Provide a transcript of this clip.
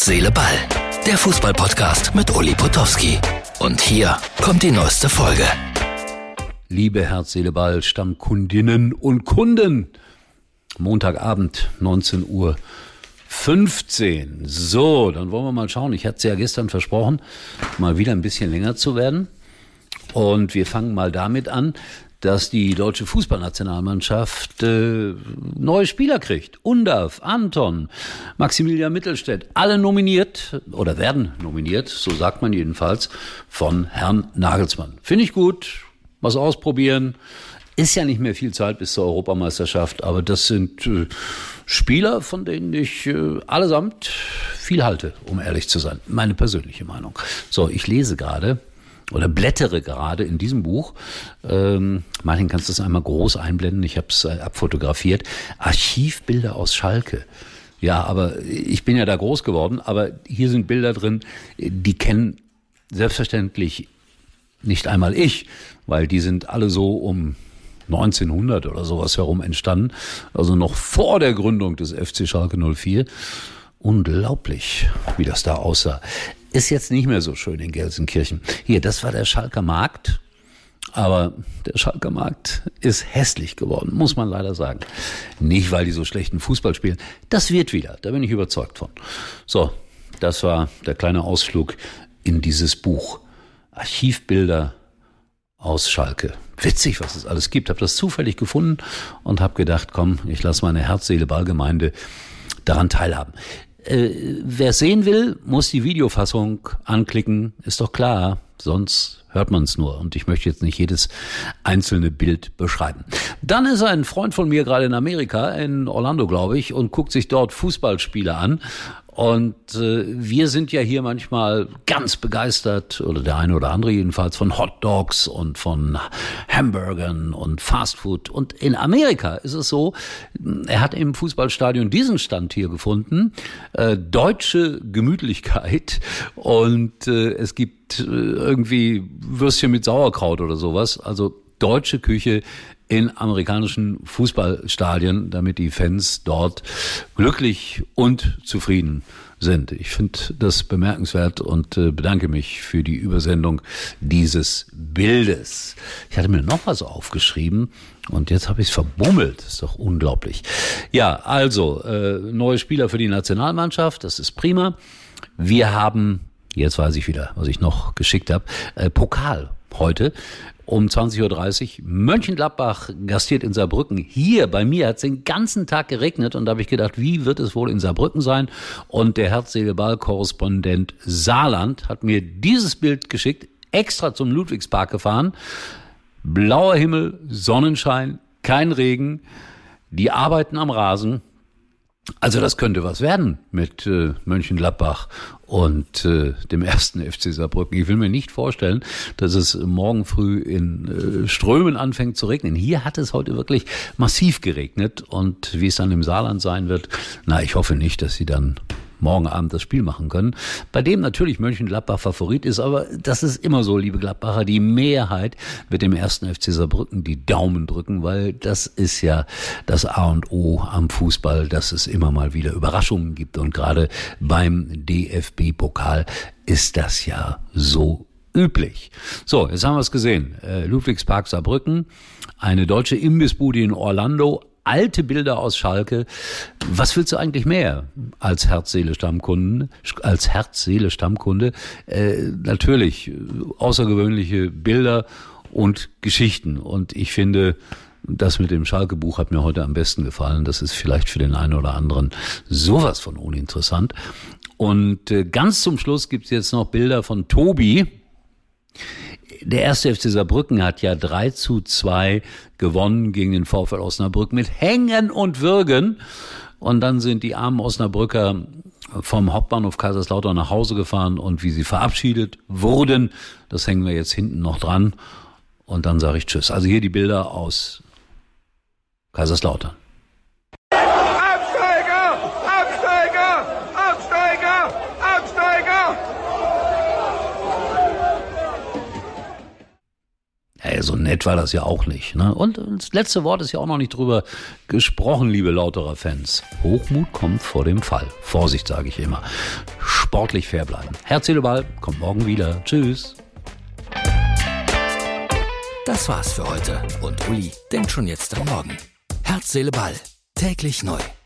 Seele, Ball. Der Fußball-Podcast mit Uli Potowski. Und hier kommt die neueste Folge. Liebe Herz, Seele, Ball, Stammkundinnen und Kunden. Montagabend, 19:15 Uhr. So, dann wollen wir mal schauen. Ich hatte es ja gestern versprochen, mal wieder ein bisschen länger zu werden. Und wir fangen mal damit an, dass die deutsche Fußballnationalmannschaft neue Spieler kriegt. Undav, Anton, Maximilian Mittelstädt, alle nominiert oder werden nominiert, so sagt man jedenfalls, von Herrn Nagelsmann. Finde ich gut, was ausprobieren. Ist ja nicht mehr viel Zeit bis zur Europameisterschaft, aber das sind Spieler, von denen ich allesamt viel halte, um ehrlich zu sein. Meine persönliche Meinung. So, ich lese gerade oder blättere gerade in diesem Buch. Martin, kannst du das einmal groß einblenden? Ich habe es abfotografiert. Archivbilder aus Schalke. Ja, aber ich bin ja da groß geworden, aber hier sind Bilder drin, die kennen selbstverständlich nicht einmal ich, weil die sind alle so um 1900 oder sowas herum entstanden, also noch vor der Gründung des FC Schalke 04. Unglaublich, wie das da aussah. Ist jetzt nicht mehr so schön in Gelsenkirchen. Hier, das war der Schalker Markt, aber der Schalker Markt ist hässlich geworden, muss man leider sagen. Nicht, weil die so schlechten Fußball spielen. Das wird wieder, da bin ich überzeugt von. So, das war der kleine Ausflug in dieses Buch. Archivbilder aus Schalke. Witzig, was es alles gibt. Habe das zufällig gefunden und habe gedacht, komm, ich lasse meine Herz-Seele-Ball-Gemeinde daran teilhaben. Wer sehen will, muss die Videofassung anklicken, ist doch klar, sonst hört man es nur. Und ich möchte jetzt nicht jedes einzelne Bild beschreiben. Dann ist ein Freund von mir gerade in Amerika, in Orlando, glaube ich, und guckt sich dort Fußballspiele an. Und wir sind ja hier manchmal ganz begeistert, oder der eine oder andere jedenfalls, von Hot Dogs und von Hamburgern und Fastfood. Und in Amerika ist es so, er hat im Fußballstadion diesen Stand hier gefunden, deutsche Gemütlichkeit, und es gibt irgendwie Würstchen mit Sauerkraut oder sowas, also deutsche Küche in amerikanischen Fußballstadien, damit die Fans dort glücklich und zufrieden sind. Ich finde das bemerkenswert und bedanke mich für die Übersendung dieses Bildes. Ich hatte mir noch was aufgeschrieben und jetzt habe ich es verbummelt. Das ist doch unglaublich. Ja, also neue Spieler für die Nationalmannschaft, das ist prima. Wir haben, jetzt weiß ich wieder, was ich noch geschickt habe, Pokal heute. Um 20.30 Uhr. Mönchengladbach gastiert in Saarbrücken. Hier bei mir hat es den ganzen Tag geregnet und da habe ich gedacht, wie wird es wohl in Saarbrücken sein? Und der Herz-Seele-Ball-Korrespondent Saarland hat mir dieses Bild geschickt, extra zum Ludwigspark gefahren. Blauer Himmel, Sonnenschein, kein Regen, die arbeiten am Rasen. Also das könnte was werden mit Mönchengladbach und dem ersten FC Saarbrücken. Ich will mir nicht vorstellen, dass es morgen früh in Strömen anfängt zu regnen. Hier hat es heute wirklich massiv geregnet und wie es dann im Saarland sein wird, ich hoffe nicht, dass sie dann morgen Abend das Spiel machen können, bei dem natürlich Mönchengladbach Favorit ist, aber das ist immer so, liebe Gladbacher, die Mehrheit wird dem ersten FC Saarbrücken die Daumen drücken, weil das ist ja das A und O am Fußball, dass es immer mal wieder Überraschungen gibt und gerade beim DFB-Pokal ist das ja so üblich. So, jetzt haben wir es gesehen. Ludwigspark Saarbrücken, eine deutsche Imbissbude in Orlando, alte Bilder aus Schalke. Was willst du eigentlich mehr als Herz-Seele-Stammkunde? Natürlich außergewöhnliche Bilder und Geschichten. Und ich finde, das mit dem Schalke-Buch hat mir heute am besten gefallen. Das ist vielleicht für den einen oder anderen sowas von uninteressant. Und ganz zum Schluss gibt's jetzt noch Bilder von Tobi. Der erste FC Saarbrücken hat ja 3:2 gewonnen gegen den VfL Osnabrück mit Hängen und Würgen. Und dann sind die armen Osnabrücker vom Hauptbahnhof Kaiserslautern nach Hause gefahren und wie sie verabschiedet wurden, das hängen wir jetzt hinten noch dran. Und dann sage ich Tschüss. Also hier die Bilder aus Kaiserslautern. Absteiger! Absteiger! Absteiger! Absteiger! Nee, so nett war das ja auch nicht. Ne? Und das letzte Wort ist ja auch noch nicht drüber gesprochen, liebe Lauterer Fans. Hochmut kommt vor dem Fall. Vorsicht, sage ich immer. Sportlich fair bleiben. Herz, Seele, Ball kommt morgen wieder. Tschüss. Das war's für heute. Und Uli denkt schon jetzt an morgen. Herz, Seele, Ball. Täglich neu.